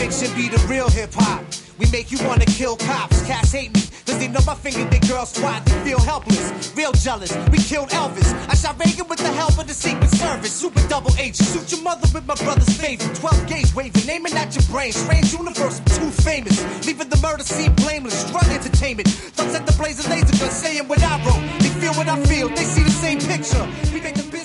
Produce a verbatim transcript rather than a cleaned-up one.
fiction be the real hip-hop. We make you wanna kill cops. Cats hate me, cause they know my finger they girls twat. They feel helpless, real jealous. We killed Elvis. I shot Reagan with the help of the Secret Service. Super double H, shoot your mother with my brother's favorite. twelve gauge waving, aiming at your brain. Strange universe, too famous. Leaving the murder scene blameless. Drug entertainment. Thumbs at the blaze of laser gun saying what I wrote. They feel what I feel, they see the same picture. We make the business.